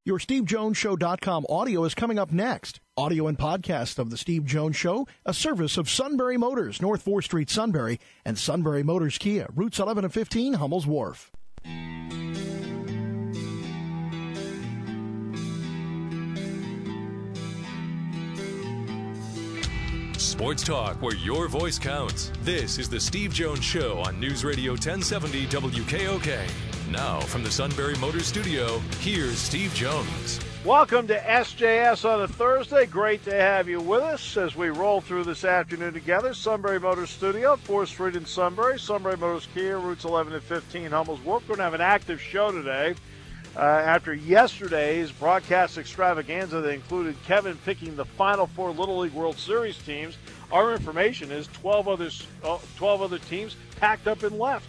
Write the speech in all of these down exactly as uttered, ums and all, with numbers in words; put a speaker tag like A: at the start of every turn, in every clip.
A: Your Steve Jones Show dot com audio is coming up next. Audio and podcast of The Steve Jones Show, a service of Sunbury Motors, North fourth Street, Sunbury, and Sunbury Motors Kia, routes eleven and fifteen, Hummel's Wharf.
B: Sports talk where your voice counts. This is The Steve Jones Show on News Radio ten seventy W K O K. Now, from the Sunbury Motors Studio, here's Steve Jones.
C: Welcome to S J S on a Thursday. Great to have you with us as we roll through this afternoon together. Sunbury Motors Studio, fourth Street in Sunbury. Sunbury Motors Kia, routes eleven and fifteen, Hummel's Wharf. We're going to have an active show today. Uh, after yesterday's broadcast extravaganza that included Kevin picking the Final Four Little League World Series teams, our information is twelve others, uh, twelve other teams packed up and left.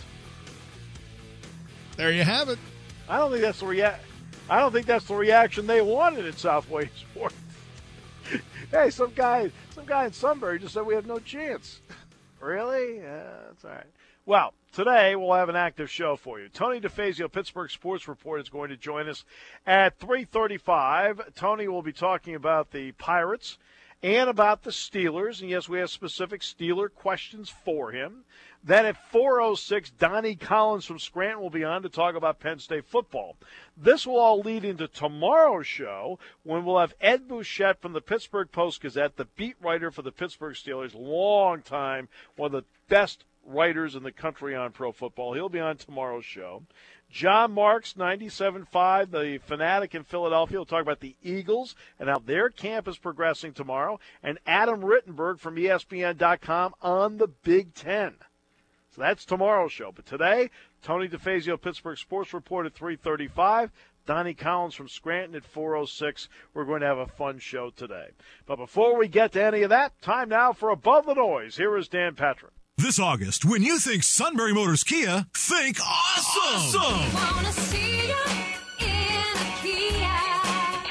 D: There you have it.
C: I don't think that's the rea- I don't think that's the reaction they wanted at Southway Sports. Hey, some guy, some guy in Sunbury just said we have no chance. Really? Yeah, that's all right. Well, today we'll have an active show for you. Tony DeFazio, Pittsburgh Sports Report, is going to join us at three thirty-five. Tony will be talking about the Pirates and about the Steelers. And, yes, we have specific Steeler questions for him. Then at four oh six, Donnie Collins from Scranton will be on to talk about Penn State football. This will all lead into tomorrow's show when we'll have Ed Bouchette from the Pittsburgh Post-Gazette, the beat writer for the Pittsburgh Steelers, long time, one of the best writers in the country on pro football. He'll be on tomorrow's show. John Marks, ninety-seven point five, the Fanatic in Philadelphia, will talk about the Eagles and how their camp is progressing tomorrow. And Adam Rittenberg from E S P N dot com on the Big Ten. So that's tomorrow's show. But today, Tony DeFazio, Pittsburgh Sports Report at three thirty-five. Donnie Collins from Scranton at four oh six. We're going to have a fun show today. But before we get to any of that, time now for Above the Noise. Here is Dan Patrick.
E: This August, when you think Sunbury Motors Kia, think awesome! Awesome!
F: Wanna see you in a Kia.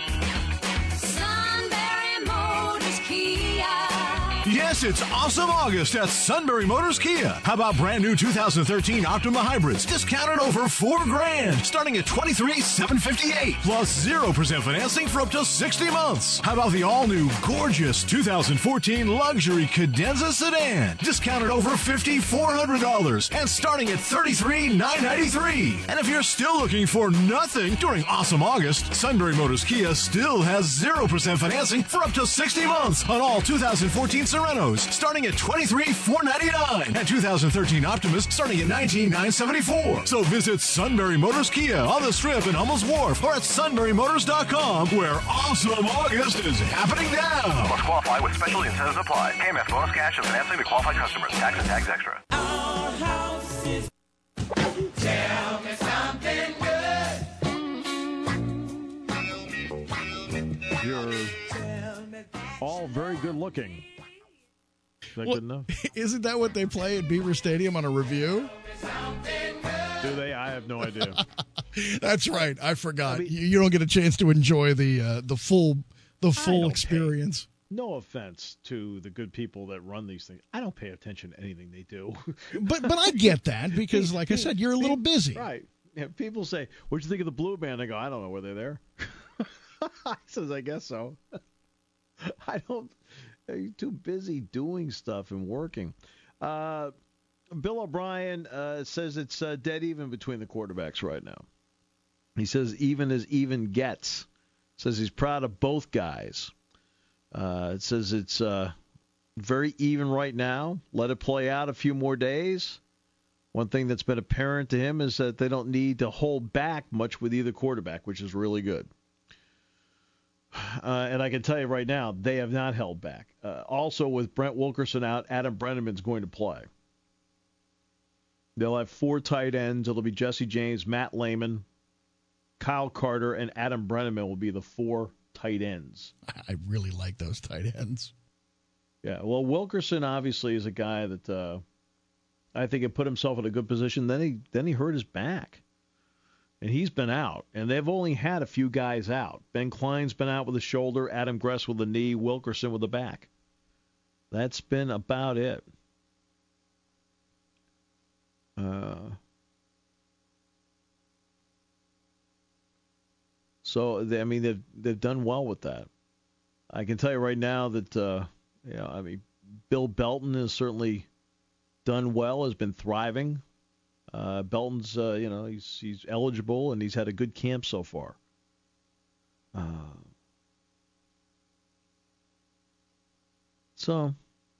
F: Sunbury Motors Kia.
E: Yes, it's awesome August at Sunbury Motors Kia. How about brand new two thousand thirteen Optima Hybrids, discounted over four grand, starting at twenty-three thousand seven hundred fifty-eight dollars, plus zero percent financing for up to sixty months. How about the all-new, gorgeous two thousand fourteen luxury Cadenza sedan, discounted over five thousand four hundred dollars and starting at thirty-three thousand nine hundred ninety-three dollars. And if you're still looking for nothing during awesome August, Sunbury Motors Kia still has zero percent financing for up to sixty months on all two thousand fourteen Serenos, starting at twenty-three thousand four hundred ninety-nine dollars, and two thousand thirteen Optimus starting at nineteen thousand nine hundred seventy-four dollars. So visit Sunbury Motors Kia on the Strip in Hummel's Wharf or at sunbury motors dot com, where awesome August is happening now.
G: Must qualify with special incentives apply. K M F bonus cash and financing to qualified customers. Tax and tags extra.
H: Our house is... Tell me something good.
I: You're all very good looking. Is that
D: Well,
I: good enough?
D: Isn't that what they play at Beaver Stadium on a review?
I: Do they? I have no idea.
D: That's right. I forgot.
I: I mean-
D: you, you don't get a chance to enjoy the uh, the full the full
I: don't
D: experience.
I: No offense to the good people that run these things. I don't pay attention to anything they do.
D: But but I get that because, like I said, you're a little busy.
I: Right. Yeah, people say, what'd you think of the Blue Band? I go, I don't know. Were they there? I says, I guess so. I don't. You're too busy doing stuff and working. Uh, Bill O'Brien uh, says it's uh, dead even between the quarterbacks right now. He says even as even gets. Says he's proud of both guys. Uh, it says it's uh, very even right now. Let it play out a few more days. One thing that's been apparent to him is that they don't need to hold back much with either quarterback, which is really good. Uh, and I can tell you right now, they have not held back. Uh, also, with Brent Wilkerson out, Adam Brenneman's going to play. They'll have four tight ends. It'll be Jesse James, Matt Lehman, Kyle Carter, and Adam Brenneman will be the four tight ends.
D: I really like those tight ends.
I: Yeah, well, Wilkerson obviously is a guy that uh, I think had put himself in a good position. Then he then he hurt his back. And he's been out, and they've only had a few guys out. Ben Klein's been out with a shoulder, Adam Gress with a knee, Wilkerson with a back. That's been about it. Uh, So they, I mean, they've they've done well with that. I can tell you right now that uh, you know, I mean, Bill Belton has certainly done well, has been thriving. Uh, Belton's, uh, you know, he's he's eligible and he's had a good camp so far. Uh, so,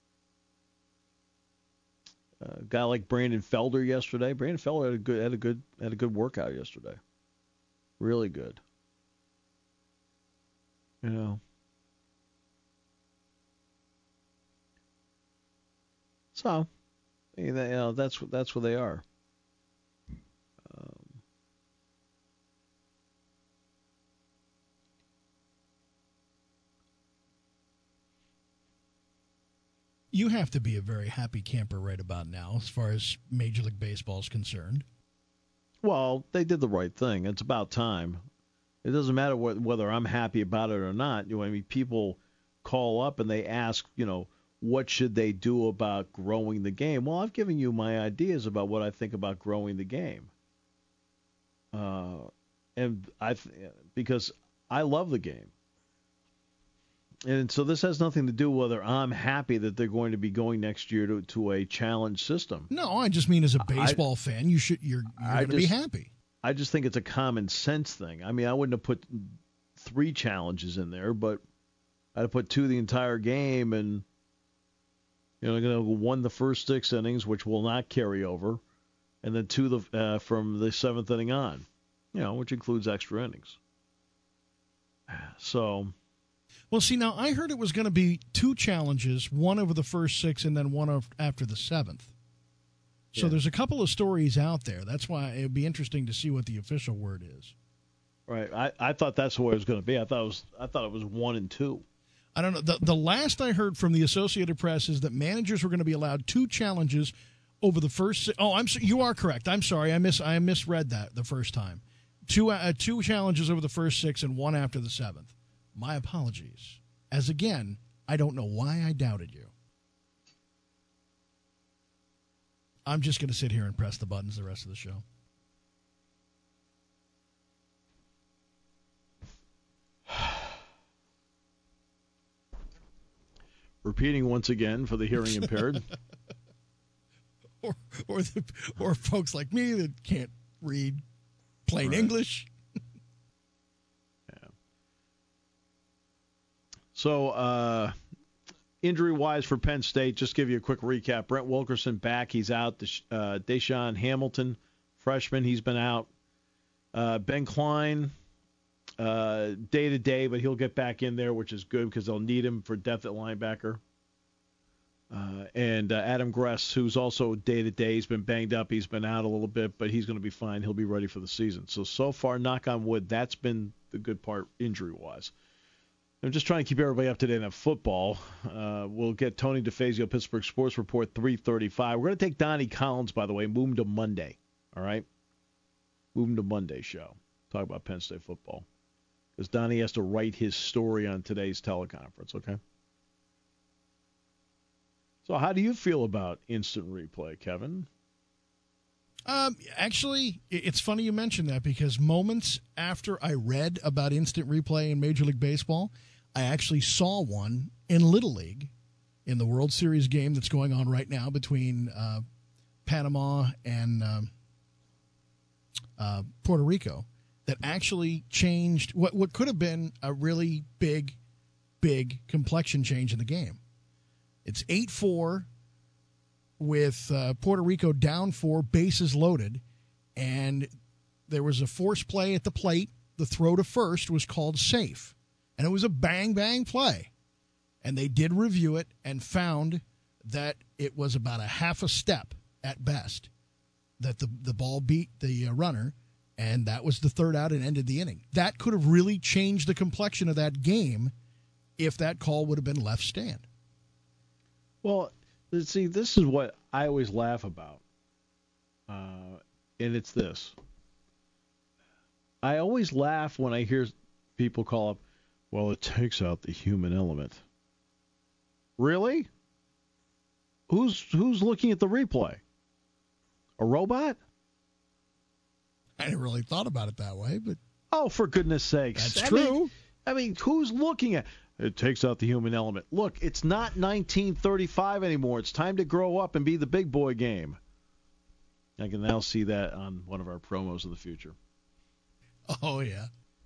I: a guy like Brandon Felder yesterday. Brandon Felder had a good had a good had a good workout yesterday. Really good. You know. So, you know, that's that's where they are. Um,
A: you have to be a very happy camper right about now, as far as Major League Baseball is concerned.
I: Well, they did the right thing. It's about time. It doesn't matter what, whether I'm happy about it or not. You know, I mean, people call up and they ask, you know, what should they do about growing the game? Well, I've given you my ideas about what I think about growing the game. Uh, and I, because I love the game. And so this has nothing to do whether I'm happy that they're going to be going next year to, to a challenge system.
A: No, I just mean as a baseball I, fan, you should you're, you're going to be happy.
I: I just think it's a common sense thing. I mean, I wouldn't have put three challenges in there, but I'd have put two the entire game, and you know, going to won the first six innings, which will not carry over, and then two the uh, from the seventh inning on, you know, which includes extra innings. So.
A: Well, see, now I heard it was going to be two challenges, one over the first six and then one after the seventh. So yeah. There's a couple of stories out there. That's why it would be interesting to see what the official word is.
I: Right. I, I thought that's what it was going to be. I thought it was I thought it was one and two.
A: I don't know. The, the last I heard from the Associated Press is that managers were going to be allowed two challenges over the first. Oh, I'm you are correct. I'm sorry. I mis I misread that the first time. Two uh, two challenges over the first six and one after the seventh. My apologies. As again, I don't know why I doubted you. I'm just going to sit here and press the buttons the rest of the show.
I: Repeating once again for the hearing impaired.
A: or or, the, or folks like me that can't read plain right. English.
I: Yeah. So, uh, injury-wise for Penn State, just give you a quick recap. Brent Wilkerson back. He's out. Uh, Deshaun Hamilton, freshman, he's been out. Uh, Ben Klein, uh, day-to-day, but he'll get back in there, which is good because they'll need him for depth at linebacker. Uh, and uh, Adam Gress, who's also day-to-day, he's been banged up. He's been out a little bit, but he's going to be fine. He'll be ready for the season. So, so far, knock on wood, that's been the good part injury-wise. I'm just trying to keep everybody up to date on football. Uh, we'll get Tony DeFazio, Pittsburgh Sports Report, three thirty-five. We're going to take Donnie Collins, by the way, move him to Monday, all right? Move him to Monday show. Talk about Penn State football. Because Donnie has to write his story on today's teleconference, okay? So how do you feel about instant replay, Kevin?
A: Um, actually, it's funny you mentioned that because moments after I read about instant replay in Major League Baseball, I actually saw one in Little League in the World Series game that's going on right now between uh, Panama and um, uh, Puerto Rico that actually changed what, what could have been a really big, big complexion change in the game. It's eight four with uh, Puerto Rico down four, bases loaded, and there was a force play at the plate. The throw to first was called safe, and it was a bang-bang play. And they did review it and found that it was about a half a step at best that the, the ball beat the uh, runner, and that was the third out and ended the inning. That could have really changed the complexion of that game if that call would have been left stand.
I: Well, see, this is what I always laugh about, uh, and it's this. I always laugh when I hear people call up, well, it takes out the human element. Really? Who's who's looking at the replay? A robot?
A: I never really thought about it that way, but
I: Oh, for goodness sakes.
D: That's
I: I
D: true.
I: Mean, I mean, who's looking at it? Takes out the human element. Look, it's not nineteen thirty-five anymore. It's time to grow up and be the big boy game. I can now see that on one of our promos of the future.
D: Oh, yeah.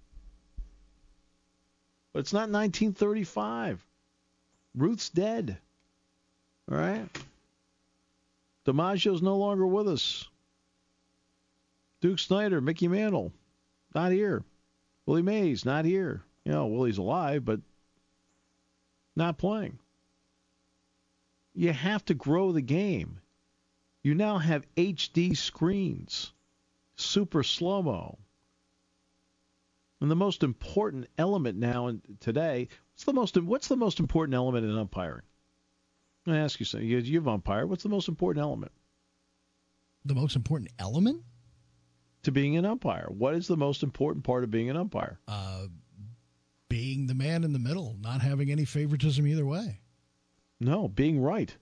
I: But it's not nineteen thirty-five. Ruth's dead. All right? DiMaggio's no longer with us. Duke Snyder, Mickey Mantle, not here. Willie Mays, not here. You know, Willie's alive, but not playing. You have to grow the game. You now have H D screens, super slow-mo. And the most important element now in today, what's the most what's the most important element in umpiring? I'm going to ask you something. You, you've umpired. What's the most important element?
D: The most important element?
I: To being an umpire. What is the most important part of being an umpire?
D: Uh, being the man in the middle, not having any favoritism either way.
I: No, being right.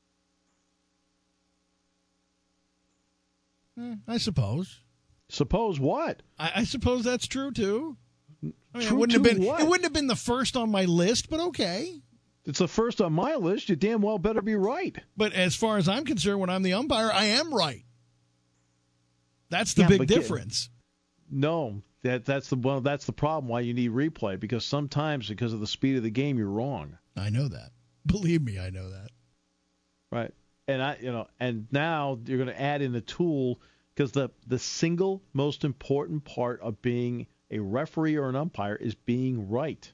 D: Eh, I suppose.
I: Suppose what?
D: I, I suppose that's true too. I mean,
I: True
D: it wouldn't
I: to
D: have been.
I: what?
D: It wouldn't have been the first on my list, but okay.
I: It's the first on my list. You damn well better be right.
D: But as far as I'm concerned, when I'm the umpire, I am right. That's the
I: Yeah,
D: big
I: but get-
D: difference.
I: No, that that's the well, that's the problem. Why you need replay, because sometimes because of the speed of the game, you're wrong.
D: I know that. Believe me, I know that.
I: Right. And I, you know, and now you're going to add in a tool, because the the single most important part of being a referee or an umpire is being right.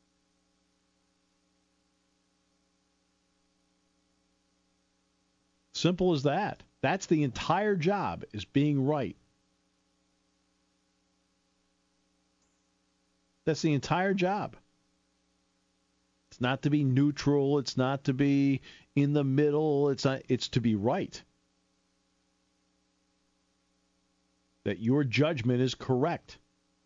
I: Simple as that. That's the entire job, is being right. That's the entire job. It's not to be neutral. It's not to be in the middle. It's not. It's to be right. That your judgment is correct.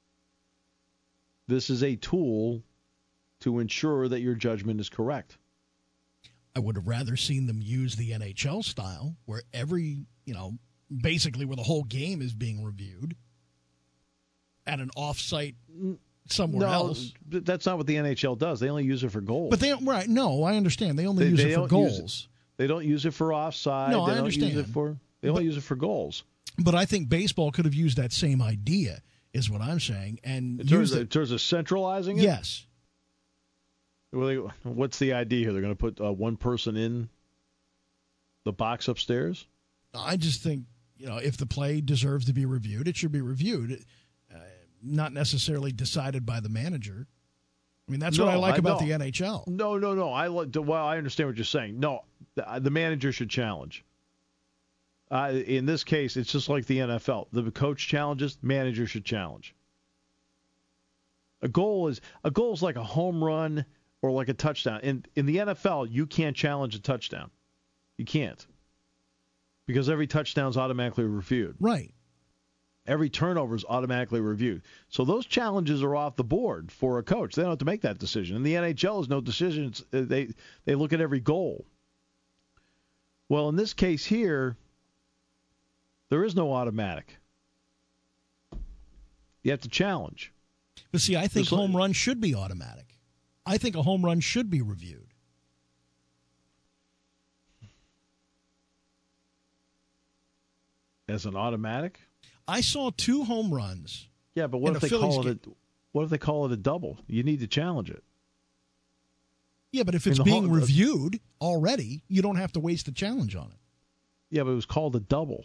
I: This is a tool to ensure that your judgment is correct.
D: I would have rather seen them use the N H L style, where every, you know, basically where the whole game is being reviewed at an off-site somewhere
I: no,
D: else.
I: That's not what the N H L does. They only use it for goals.
D: But they right? No, I understand. They only
I: They-
D: use
I: they
D: it for
I: don't use
D: goals.
I: They don't use it for offside.
D: No,
I: they
D: I
I: don't
D: understand.
I: Use it for, they only use it for goals.
D: But I think baseball could have used that same idea, is what I'm saying, and
I: In terms,
D: used
I: of,
D: it.
I: in terms of centralizing it?
D: Yes.
I: Well, they- what's the idea here? They're going to put uh, one person in the box upstairs?
D: I just think, you know, if the play deserves to be reviewed, it should be reviewed, uh, not necessarily decided by the manager. I mean, that's what
I: No,
D: I like
I: I
D: about
I: don't.
D: the N H L.
I: No, no, no. I like. Well, I understand what you're saying. No, the, the manager should challenge. Uh, in this case, it's just like the N F L. The coach challenges, manager should challenge. A goal is a goal is like a home run or like a touchdown. In in the N F L, you can't challenge a touchdown. You can't, because every touchdown is automatically reviewed.
D: Right.
I: Every turnover is automatically reviewed. So those challenges are off the board for a coach. They don't have to make that decision. In the N H L, is no decisions. They they look at every goal. Well, in this case here, there is no automatic. You have to challenge.
D: But see, I think
I: Just like-
D: home run should be automatic. I think a home run should be reviewed.
I: As an automatic?
D: I saw two home runs.
I: Yeah, but what
D: in
I: if
D: a
I: they
D: Phillies
I: call it a, what if they call it a double? You need to challenge it.
D: Yeah, but if
I: In
D: it's
I: the
D: being
I: home-
D: reviewed already, you don't have to waste the challenge on it.
I: Yeah, but it was called a double.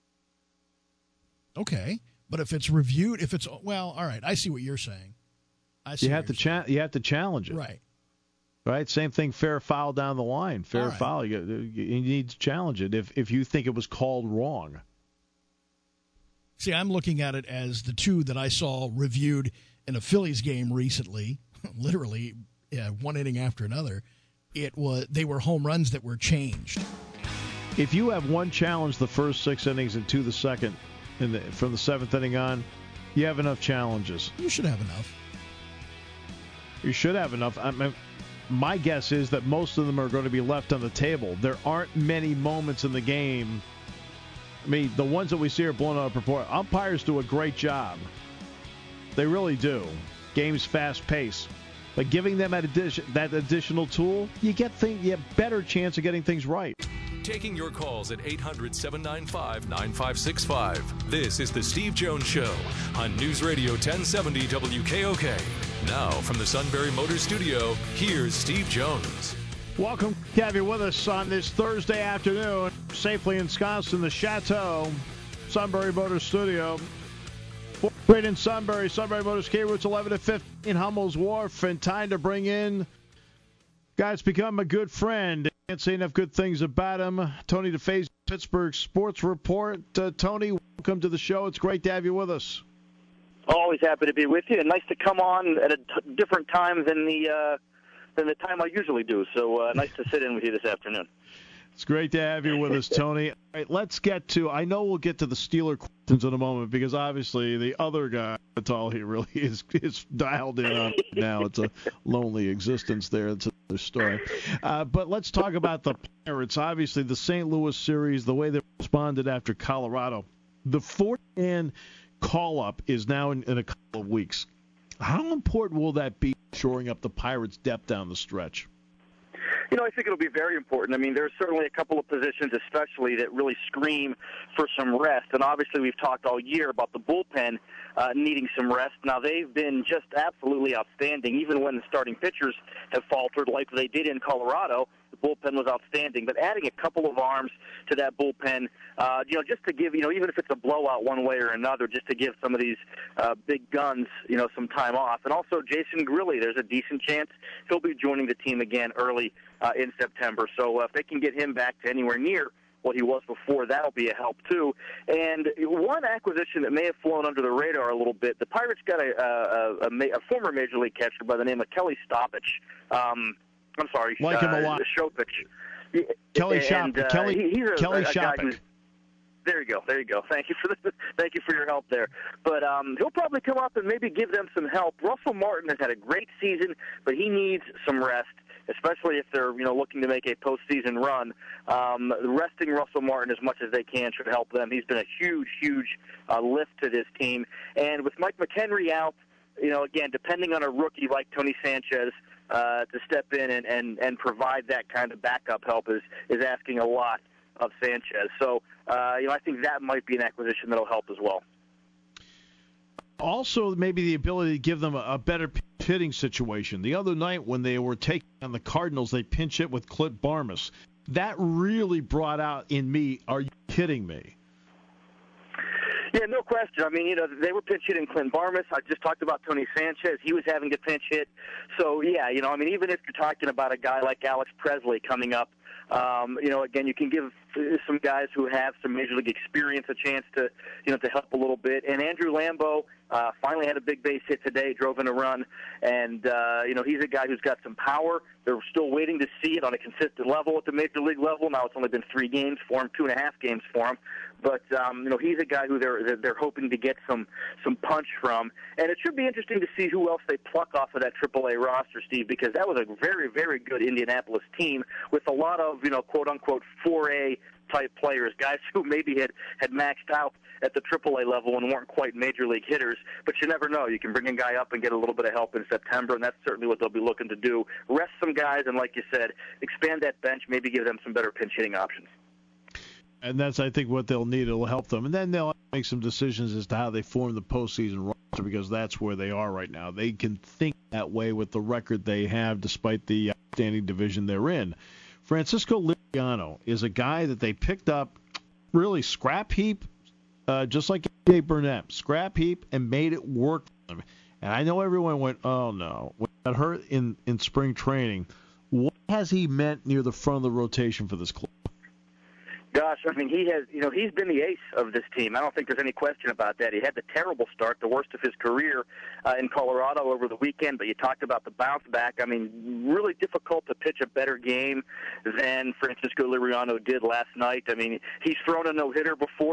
D: Okay, but if it's reviewed, if it's well, all right, I see what you're saying. I see
I: You
D: what
I: have to
D: you're
I: cha- you have to challenge it.
D: saying. Right.
I: Right? Same thing, fair foul down the line. Fair
D: All right.
I: foul. You, you need to challenge it if if you think it was called wrong.
D: See, I'm looking at it as the two that I saw reviewed in a Phillies game recently, literally uh, one inning after another. It was they were home runs that were changed.
I: If you have one challenge the first six innings and two the second, in the, from the seventh inning on, you have enough challenges.
D: You should have enough.
I: You should have enough. I mean, my guess is that most of them are going to be left on the table. There aren't many moments in the game. I mean, the ones that we see are blown out of proportion. Umpires do a great job They really do. Game's fast-paced. But giving them that, addition, that additional tool, you get things, you have better chance of getting things right.
B: Taking your calls at eight hundred, seven nine five, nine five six five. This is the Steve Jones Show on News Radio ten seventy W K O K. Now from the Sunbury Motors Studio, here's Steve Jones.
I: Welcome to have you with us on this Thursday afternoon, safely ensconced in the Chateau Sunbury Motors Studio. Right in Sunbury, Sunbury Motors K Routes eleven to fifteen, Hummel's Wharf, and time to bring in guys become a good friend. Can't say enough good things about him. Tony DeFazio, Pittsburgh Sports Report. Uh, Tony, welcome to the show. It's great to have you with us.
J: Always happy to be with you, and nice to come on at a t- different time than the uh, than the time I usually do. So uh, nice to sit in with you this afternoon.
I: It's great to have you with us, Tony. All right, let's get to, I know we'll get to the Steeler questions in a moment because obviously the other guy, that's all he really is, is dialed in on now. It's a lonely existence there. It's another story. Uh, but let's talk about the Pirates. Obviously the Saint Louis series, the way they responded after Colorado. The fourth-man call-up is now in, in a couple of weeks. How important will that be shoring up the Pirates' depth down the stretch?
J: You know, I think it'll be very important. I mean, there's certainly a couple of positions especially that really scream for some rest. And obviously we've talked all year about the bullpen uh, needing some rest. Now, they've been just absolutely outstanding, even when the starting pitchers have faltered like they did in Colorado. The bullpen was outstanding. But adding a couple of arms to that bullpen, uh, you know, just to give, you know, even if it's a blowout one way or another, just to give some of these uh, big guns, you know, some time off. And also Jason Grilli, there's a decent chance he'll be joining the team again early uh, in September. So uh, if they can get him back to anywhere near what he was before, that'll be a help too. And one acquisition that may have flown under the radar a little bit, the Pirates got a, a, a, a former Major League catcher by the name of Kelly Stoppich. Um, I'm sorry,
I: like
J: uh,
I: him a lot.
J: Shopich.
I: Kelly
J: and,
I: Shop,
J: uh,
I: Kelly,
J: he, he's a,
I: Kelly
J: a, a guy
I: Shopich.
J: who's, there you go. There you go. Thank you for the, thank you for your help there. But um, he'll probably come up and maybe give them some help. Russell Martin has had a great season, but he needs some rest, especially if they're you know looking to make a postseason run. Um, resting Russell Martin as much as they can should help them. He's been a huge, huge uh, lift to this team. And with Mike McHenry out, you know, again, depending on a rookie like Tony Sanchez uh, to step in and, and, and provide that kind of backup help is, is asking a lot of Sanchez. So, uh, you know, I think that might be an acquisition that will help as well.
I: Also, maybe the ability to give them a, a better hitting situation. The other night when they were taking on the Cardinals, they pinch hit with Clint Barmas. That really brought out in me, are you kidding me?
J: Yeah, no question. I mean, you know, they were pinch hitting Clint Barmas. I just talked about Tony Sanchez. He was having to pinch hit. So, yeah, you know, I mean, even if you're talking about a guy like Alex Presley coming up, um, you know, again, you can give some guys who have some Major League experience a chance to, you know, to help a little bit. And Andrew Lambeau uh, finally had a big base hit today, drove in a run. And, uh, you know, he's a guy who's got some power. They're still waiting to see it on a consistent level at the Major League level. Now it's only been three games for him, two and a half games for him. But, um, you know, he's a guy who they're they're hoping to get some, some punch from. And it should be interesting to see who else they pluck off of that triple A roster, Steve, because that was a very, very good Indianapolis team with a lot of, you know, quote-unquote four A type players, guys who maybe had, had maxed out at the triple A level and weren't quite Major League hitters. But you never know. You can bring a guy up and get a little bit of help in September, and that's certainly what they'll be looking to do. Rest some guys, and like you said, expand that bench, maybe give them some better pinch-hitting options.
I: And that's, I think, what they'll need. It'll help them. And then they'll make some decisions as to how they form the postseason roster because that's where they are right now. They can think that way with the record they have despite the outstanding division they're in. Francisco Liriano is a guy that they picked up really scrap heap, uh, just like A J Burnett, scrap heap, and made it work for them. And I know everyone went, oh, no. When he got hurt in, in spring training, what has he meant near the front of the rotation for this club?
J: Gosh, I mean, he has, you know, he's been the ace of this team. I don't think there's any question about that. He had the terrible start, the worst of his career uh, in Colorado over the weekend, but you talked about the bounce back. I mean, really difficult to pitch a better game than Francisco Liriano did last night. I mean, he's thrown a no-hitter before, but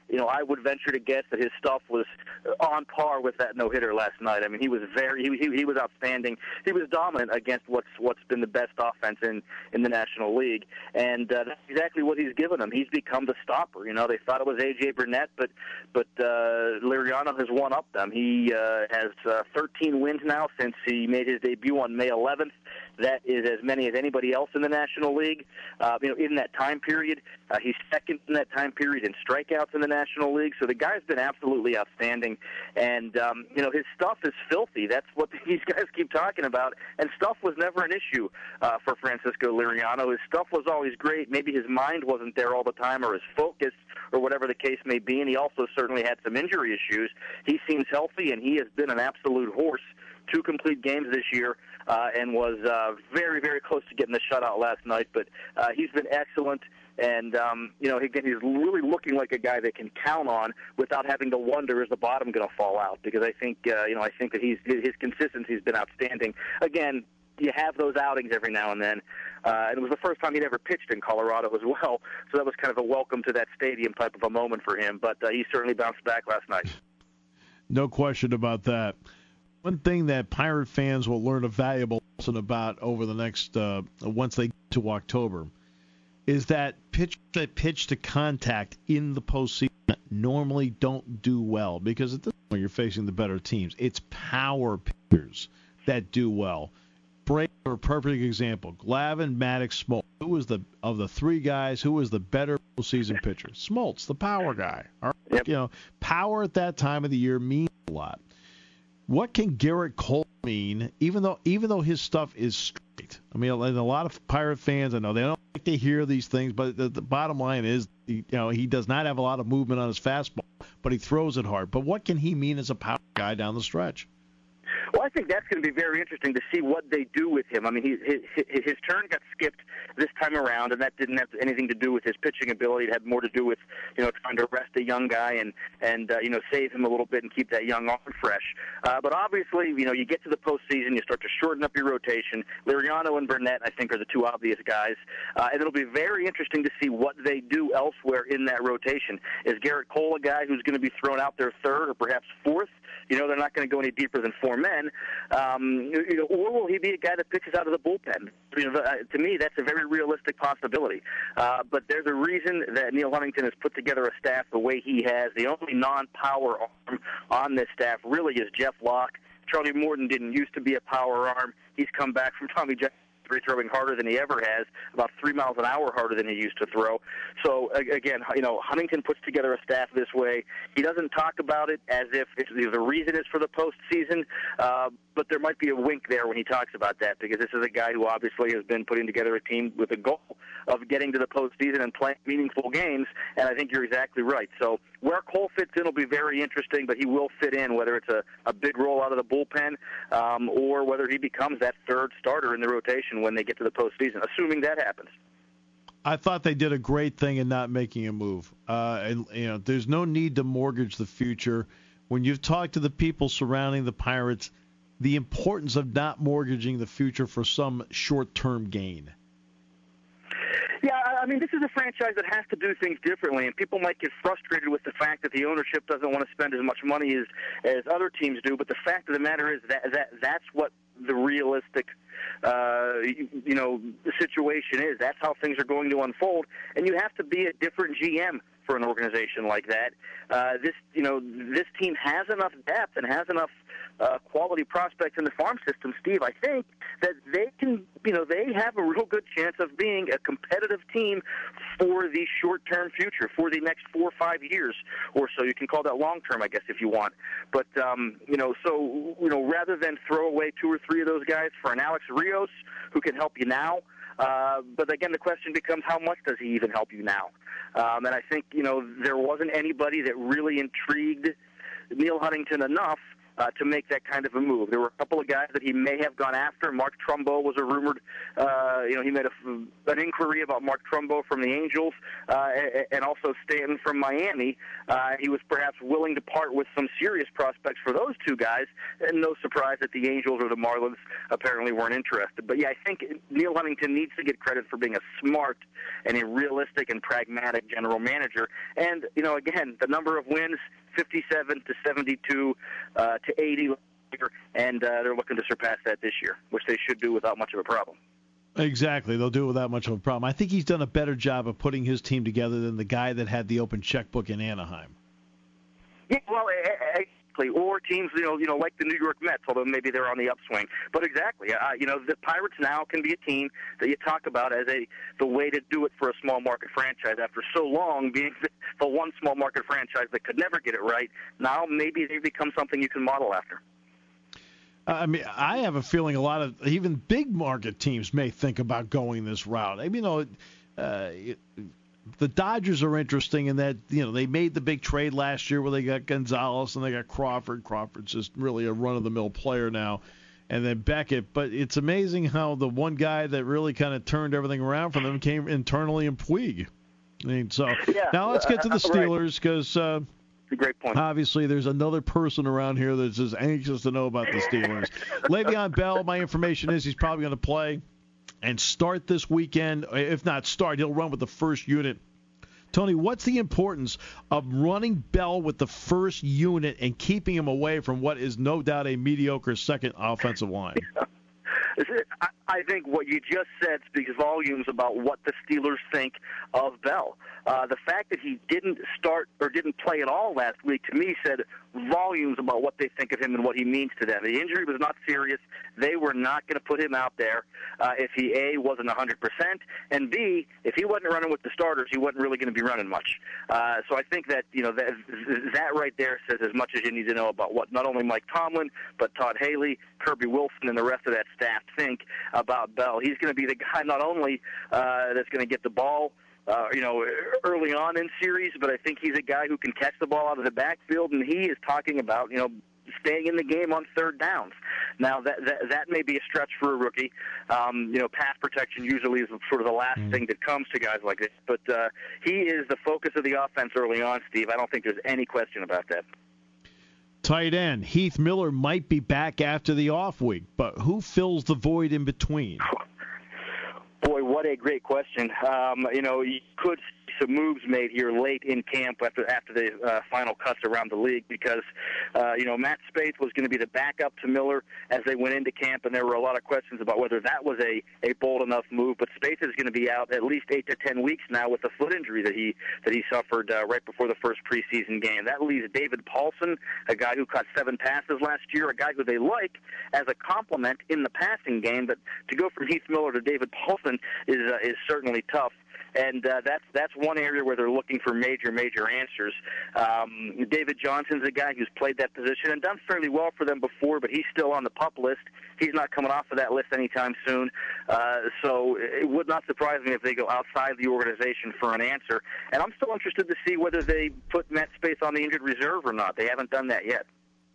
J: you know, I would venture to guess that his stuff was on par with that no-hitter last night. I mean, he was very, he, he, he was outstanding. He was dominant against what's what's been the best offense in, in the National League, and uh, that's exactly what he's given them. He's become the stopper. You know, they thought it was A J Burnett, but but uh, Liriano has one up them. He uh, has uh, thirteen wins now since he made his debut on May eleventh. That is as many as anybody else in the National League. Uh, you know, in that time period, uh, he's second in that time period in strikeouts in the National League. So the guy's been absolutely outstanding, and um, you know, his stuff is filthy. That's what these guys keep talking about. And stuff was never an issue uh, for Francisco Liriano. His stuff was always great. Maybe his mind wasn't there all the time, or his focus, or whatever the case may be. And he also certainly had some injury issues. He seems healthy, and he has been an absolute horse. Two complete games this year, uh, and was uh, very, very close to getting the shutout last night. But uh, he's been excellent, and um, you know, again, he's really looking like a guy they can count on without having to wonder, is the bottom going to fall out? Because I think, uh, you know, I think that he's his consistency has been outstanding. Again, you have those outings every now and then, uh, and it was the first time he'd ever pitched in Colorado as well. So that was kind of a welcome to that stadium type of a moment for him. But uh, he certainly bounced back last night.
I: No question about that. One thing that Pirate fans will learn a valuable lesson about over the next, uh, once they get to October, is that pitch that pitch to contact in the postseason normally don't do well, because at this point you're facing the better teams. It's power pitchers that do well. Braves are a perfect example. Glavine, Maddox, Smoltz. Who was the of the three guys? Who was the better postseason pitcher? Smoltz, the power guy. All right? Yep. You know, power at that time of the year means a lot. What can Garrett Cole mean, even though even though his stuff is straight? I mean, and a lot of Pirate fans, I know they don't like to hear these things, but the, the bottom line is, you know, he does not have a lot of movement on his fastball, but he throws it hard. But what can he mean as a power guy down the stretch?
J: Well, I think that's going to be very interesting to see what they do with him. I mean, he, his, his turn got skipped this time around, and that didn't have anything to do with his pitching ability. It had more to do with, you know, trying to rest a young guy and, and uh, you know, save him a little bit and keep that young arm fresh. Uh, but obviously, you know, you get to the postseason, you start to shorten up your rotation. Liriano and Burnett, I think, are the two obvious guys. Uh, and it'll be very interesting to see what they do elsewhere in that rotation. Is Garrett Cole a guy who's going to be thrown out there third or perhaps fourth? You know, they're not going to go any deeper than four men. Um, you know, or will he be a guy that pitches out of the bullpen? You know, to me, that's a very realistic possibility. Uh, but there's a reason that Neil Huntington has put together a staff the way he has. The only non-power arm on this staff really is Jeff Locke. Charlie Morton didn't used to be a power arm. He's come back from Tommy John throwing harder than he ever has, about three miles an hour harder than he used to throw. So, again, you know, Huntington puts together a staff this way. He doesn't talk about it as if it's, the reason is for the postseason, uh, but there might be a wink there when he talks about that, because this is a guy who obviously has been putting together a team with a goal of getting to the postseason and playing meaningful games, and I think you're exactly right. So where Cole fits in will be very interesting, but he will fit in, whether it's a, a big roll out of the bullpen um, or whether he becomes that third starter in the rotation when they get to the postseason, assuming that happens.
I: I thought they did a great thing in not making a move. Uh, and you know, there's no need to mortgage the future. When you've talked to the people surrounding the Pirates, the importance of not mortgaging the future for some short-term gain.
J: Yeah, I mean, this is a franchise that has to do things differently, and people might get frustrated with the fact that the ownership doesn't want to spend as much money as as other teams do. But the fact of the matter is that that that's what the realistic, uh, you, you know, situation is. That's how things are going to unfold, and you have to be a different G M for an organization like that. Uh, this, you know, this team has enough depth and has enough uh, quality prospects in the farm system, Steve. I think that they can, you know, they have a real good chance of being a competitive team for the short-term future, for the next four or five years or so. You can call that long-term, I guess, if you want. But, um, you know, so, you know, rather than throw away two or three of those guys for an Alex Rios who can help you now, uh, but again, the question becomes, how much does he even help you now? Um, and I think, you know, there wasn't anybody that really intrigued Neil Huntington enough uh, to make that kind of a move. There were a couple of guys that he may have gone after. Mark Trumbo was a rumored, uh, you know, he made a, an inquiry about Mark Trumbo from the Angels, uh, and also Stanton from Miami. Uh, he was perhaps willing to part with some serious prospects for those two guys, and no surprise that the Angels or the Marlins apparently weren't interested. But yeah, I think Neil Huntington needs to get credit for being a smart and a realistic and pragmatic general manager. And, you know, again, the number of wins, fifty-seven to seventy-two uh, to eighty, and uh, they're looking to surpass that this year, which they should do without much of a problem.
I: Exactly. They'll do it without much of a problem. I think he's done a better job of putting his team together than the guy that had the open checkbook in Anaheim.
J: Yeah, well, exactly. Or teams, you know, you know, like the New York Mets, although maybe they're on the upswing. But exactly, uh, you know, the Pirates now can be a team that you talk about as a the way to do it for a small market franchise. After so long being the one small market franchise that could never get it right, now maybe they become something you can model after.
I: I mean, I have a feeling a lot of even big market teams may think about going this route. I mean, you know, uh, it, the Dodgers are interesting in that, you know, they made the big trade last year where they got Gonzalez and they got Crawford. Crawford's just really a run-of-the-mill player now. And then Beckett. But it's amazing how the one guy that really kind of turned everything around for them came internally in Puig. I mean, so
J: yeah,
I: now let's get to the Steelers because uh,
J: a great point.
I: Obviously, there's another person around here that's as anxious to know about the Steelers. Le'Veon Bell, my information is he's probably going to play and start this weekend. If not start, he'll run with the first unit. Tony, what's the importance of running Bell with the first unit and keeping him away from what is no doubt a mediocre second offensive line?
J: I think what you just said speaks volumes about what the Steelers think of Bell. Uh, the fact that he didn't start or didn't play at all last week, to me, said volumes about what they think of him and what he means to them. The injury was not serious. They were not going to put him out there uh, if he, A, wasn't one hundred percent, and, B, if he wasn't running with the starters, he wasn't really going to be running much. Uh, so I think that, you know, that, that right there says as much as you need to know about what not only Mike Tomlin, but Todd Haley, Kirby Wilson, and the rest of that staff think about Bell. He's going to be the guy not only uh, that's going to get the ball Uh, you know, early on in series, but I think he's a guy who can catch the ball out of the backfield, and he is talking about, you know, staying in the game on third downs. Now, that that, that may be a stretch for a rookie. Um, you know, pass protection usually is sort of the last mm. thing that comes to guys like this, but uh, he is the focus of the offense early on, Steve. I don't think there's any question about that.
I: Tight end, Heath Miller might be back after the off week, but who fills the void in between?
J: Boy, what a great question. Um, you know, you could see some moves made here late in camp after after the uh, final cuts around the league because, uh, you know, Matt Spaeth was going to be the backup to Miller as they went into camp, and there were a lot of questions about whether that was a, a bold enough move. But Spaeth is going to be out at least eight to ten weeks now with the foot injury that he that he suffered uh, right before the first preseason game. That leaves David Paulson, a guy who caught seven passes last year, a guy who they like as a complement in the passing game. But to go from Heath Miller to David Paulson is uh, is certainly tough. And uh, that's that's one area where they're looking for major, major answers. Um, David Johnson's a guy who's played that position and done fairly well for them before, but he's still on the PUP list. He's not coming off of that list anytime soon. Uh, so it would not surprise me if they go outside the organization for an answer. And I'm still interested to see whether they put Matt Spaeth on the injured reserve or not. They haven't done that yet.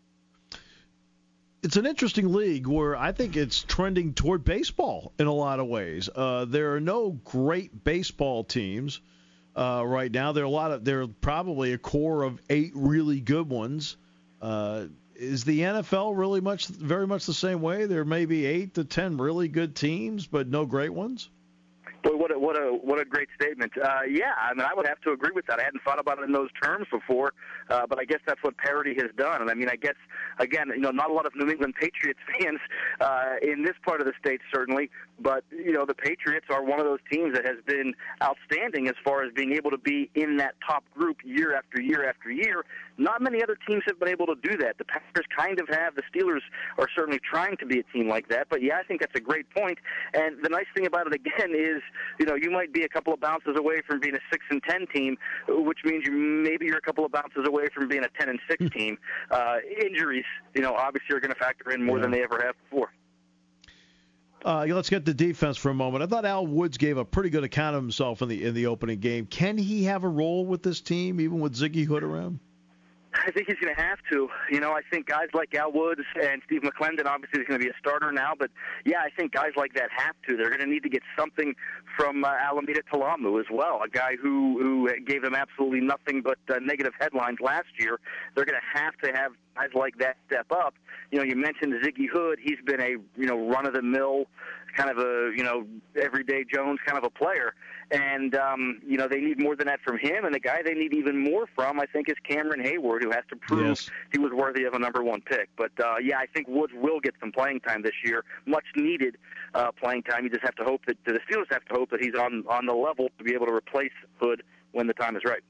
I: It's an interesting league where I think it's trending toward baseball in a lot of ways. Uh, there are no great baseball teams uh, right now. There are a lot of. There are probably a core of eight really good ones. Uh, is the N F L really much, very much the same way? There may be eight to ten really good teams, but no great ones.
J: Boy, what a what a what a great statement. Uh, yeah, I mean, I would have to agree with that. I hadn't thought about it in those terms before, uh, but I guess that's what parity has done. And I mean, I guess again, you know, not a lot of New England Patriots fans uh, in this part of the state, certainly, but you know, the Patriots are one of those teams that has been outstanding as far as being able to be in that top group year after year after year. Not many other teams have been able to do that. The Packers kind of have. The Steelers are certainly trying to be a team like that. But yeah, I think that's a great point. And the nice thing about it again is, you know, you might be a couple of bounces away from being a six and ten team, which means you maybe you're a couple of bounces away from being a ten and six team. Uh, injuries, you know, obviously are going to factor in more yeah. than they ever have before.
I: Uh, let's get the defense for a moment. I thought Al Woods gave a pretty good account of himself in the in the opening game. Can he have a role with this team, even with Ziggy Hood around?
J: I think he's going to have to. You know, I think guys like Al Woods and Steve McClendon obviously is going to be a starter now, but yeah, I think guys like that have to. They're going to need to get something from uh, Alameda Talamu as well, a guy who, who gave them absolutely nothing but uh, negative headlines last year. They're going to have to have guys like that step up. You know, you mentioned Ziggy Hood. He's been a, you know, run-of-the-mill kind of a, you know, everyday Jones kind of a player. And, um, you know, they need more than that from him. And the guy they need even more from, I think, is Cameron Hayward, who has to prove
I: Yes.
J: he was worthy of a number one pick. But, uh, yeah, I think Woods will get some playing time this year, much needed uh, playing time. You just have to hope that the Steelers have to hope that he's on, on the level to be able to replace Hood when the time is right.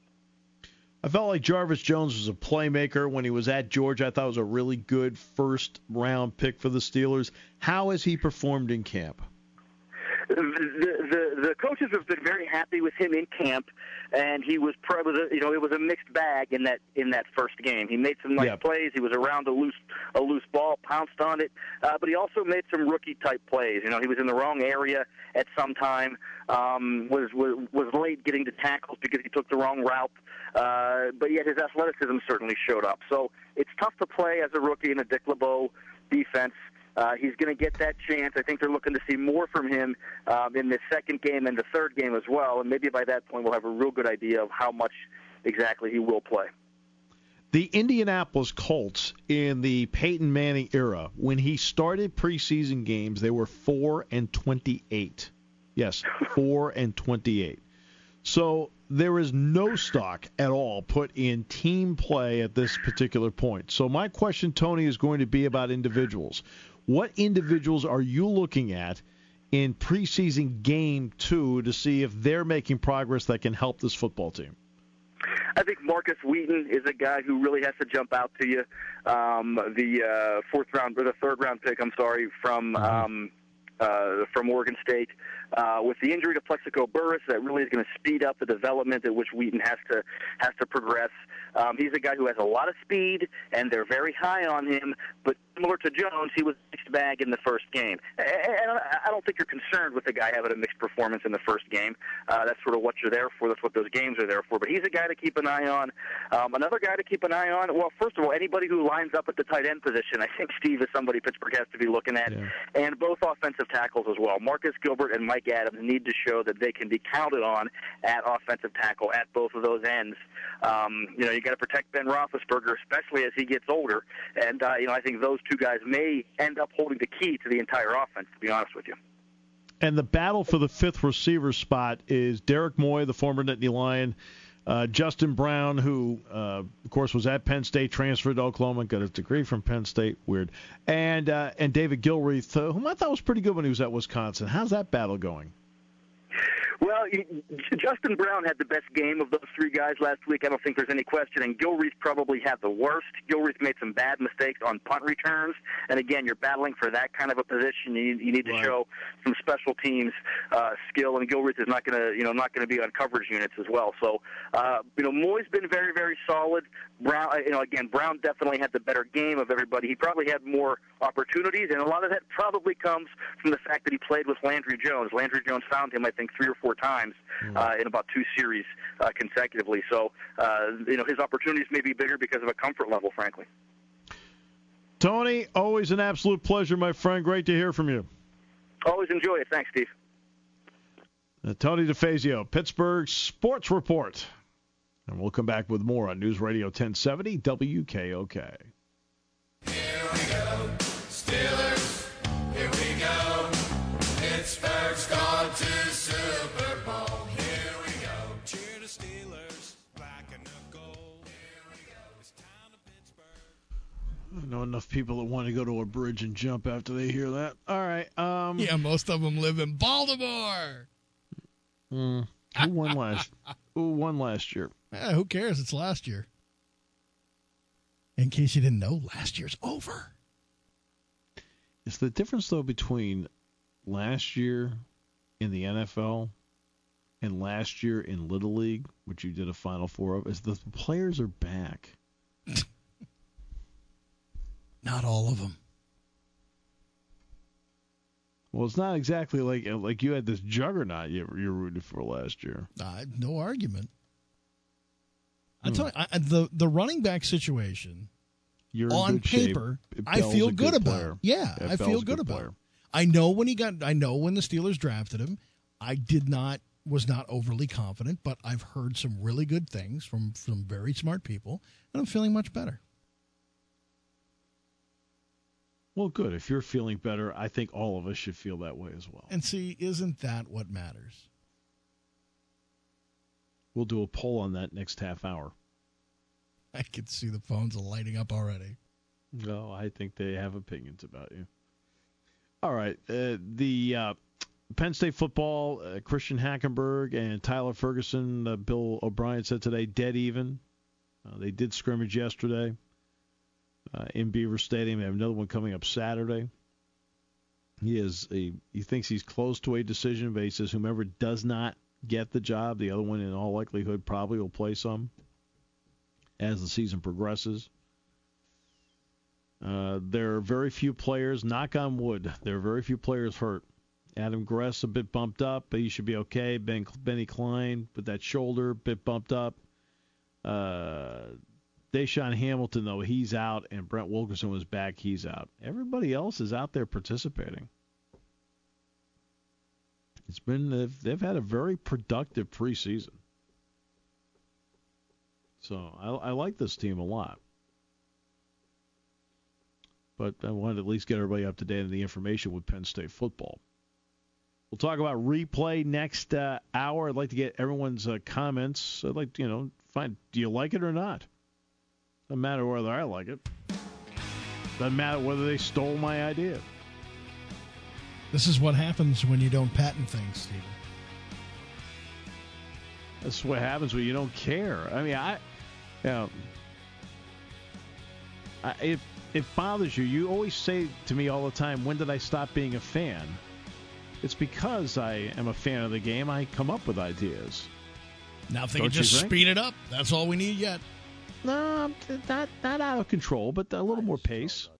I: I felt like Jarvis Jones was a playmaker when he was at Georgia. I thought it was a really good first-round pick for the Steelers. How has he performed in camp?
J: The, the the coaches have been very happy with him in camp, and he was probably, you know, it was a mixed bag in that in that first game. He made some nice
I: Yep.
J: plays. He was around a loose a loose ball, pounced on it, uh, but he also made some rookie type plays. You know, he was in the wrong area at some time. Um, was, was was late getting to tackles because he took the wrong route. Uh, but yet his athleticism certainly showed up. So it's tough to play as a rookie in a Dick LeBeau defense. Uh, he's going to get that chance. I think they're looking to see more from him um, in the second game and the third game as well. And maybe by that point we'll have a real good idea of how much exactly he will play.
I: The Indianapolis Colts in the Peyton Manning era, when he started preseason games, they were four and twenty-eight. Yes, four and twenty-eight. So there is no stock at all put in team play at this particular point. So my question, Tony, is going to be about individuals. What individuals are you looking at in preseason game two to see if they're making progress that can help this football team?
J: I think Marcus Wheaton is a guy who really has to jump out to you. Um, the uh, fourth round or the third round pick, I'm sorry, from um, uh, from Oregon State. Uh, with the injury to Plexico Burris, that really is going to speed up the development at which Wheaton has to has to progress. Um, he's a guy who has a lot of speed, and they're very high on him. But similar to Jones, he was a mixed bag in the first game. And I don't think you're concerned with the guy having a mixed performance in the first game. Uh, that's sort of what you're there for. That's what those games are there for. But he's a guy to keep an eye on. Um, another guy to keep an eye on, well, first of all, anybody who lines up at the tight end position, I think Steve is somebody Pittsburgh has to be looking at. Yeah. And both offensive tackles as well. Marcus Gilbert and Mike Adams need to show that they can be counted on at offensive tackle at both of those ends. Um, you know, you got to protect Ben Roethlisberger, especially as he gets older. And, uh, you know, I think those two guys may end up holding the key to the entire offense, to be honest with you.
I: And the battle for the fifth receiver spot is Derek Moy, the former Nittany Lion, uh, Justin Brown, who, uh, of course, was at Penn State, transferred to Oklahoma, got his degree from Penn State, weird, and uh, and David Gilreath, uh, whom I thought was pretty good when he was at Wisconsin. How's that battle going?
J: Well, Justin Brown had the best game of those three guys last week. I don't think there's any question. And Gilreath probably had the worst. Gilreath made some bad mistakes on punt returns. And, again, you're battling for that kind of a position. You, you need to right. show some special teams uh, skill. And Gilreath is not going to, you know, not going to be on coverage units as well. So, uh, you know, Moy's been very, very solid. Brown, you know, again, Brown definitely had the better game of everybody. He probably had more opportunities. And a lot of that probably comes from the fact that he played with Landry Jones. Landry Jones found him, I think, three or four times uh, in about two series uh, consecutively. So, uh, you know, his opportunities may be bigger because of a comfort level, frankly.
I: Tony, always an absolute pleasure, my friend. Great to hear from you.
J: Always enjoy it. Thanks, Steve.
I: Uh, Tony DeFazio, Pittsburgh Sports Report. And we'll come back with more on News Radio ten seventy W K O K.
H: Here we go, Steelers. Here we go. Pittsburgh's gone to Super Bowl. Here we go. Cheer the Steelers, black and the gold. Here we go. It's time to Pittsburgh.
I: I know enough people that want to go to a bridge and jump after they hear that. All right. Um,
D: yeah, most of them live in Baltimore.
I: Mm, who won last? Who won last year?
D: Eh, who cares? It's last year. In case you didn't know, last year's over.
I: It's the difference, though, between last year in the N F L and last year in Little League, which you did a Final Four of, is the players are back.
D: Not all of them.
I: Well, it's not exactly like like you had this juggernaut you, you rooted for last year.
D: Uh, no argument. I tell you, I, the the running back situation
I: You're in
D: on
I: good shape.
D: paper, I
I: Bell's
D: feel
I: a
D: good,
I: good
D: about.
I: player.
D: Yeah,
I: Yeah,
D: I
I: Bell's
D: feel
I: a
D: good
I: good
D: about.
I: player.
D: It. I know when he got. I know when the Steelers drafted him. I did not was not overly confident, but I've heard some really good things from some very smart people, and I'm feeling much better.
I: Well, good. If you're feeling better, I think all of us should feel that way as well.
D: And see, isn't that what matters?
I: We'll do a poll on that next half hour.
D: I can see the phones lighting up already.
I: No, I think they have opinions about you. All right. Uh, the uh, Penn State football, uh, Christian Hackenberg and Tyler Ferguson, uh, Bill O'Brien said today, dead even. Uh, they did scrimmage yesterday uh, in Beaver Stadium. They have another one coming up Saturday. He is a, he thinks he's close to a decision, but he says whomever does not get the job, the other one in all likelihood probably will play some as the season progresses. Uh, there are very few players, knock on wood, there are very few players hurt. Adam Gress a bit bumped up, but he should be okay. Ben, Benny Klein with that shoulder, a bit bumped up. Uh, Deshaun Hamilton, though, he's out, and Brent Wilkerson was back, he's out. Everybody else is out there participating. It's been they've, they've had a very productive preseason. So I, I like this team a lot. But I wanted to at least get everybody up to date on the information with Penn State football. We'll talk about replay next uh, hour. I'd like to get everyone's uh, comments. I'd like to, you know, find, do you like it or not? Doesn't matter whether I like it. Doesn't matter whether they stole my idea.
D: This is what happens when you don't patent things, Stephen.
I: That's what happens when you don't care. I mean, I, you know, I, it, it bothers you. You always say to me all the time, when did I stop being a fan? It's because I am a fan of the game. I come up with ideas.
D: Now, if they
I: Don't
D: could
I: you
D: just
I: think?
D: speed it up, that's all we need yet.
I: No, not, not out of control, but a little more pace.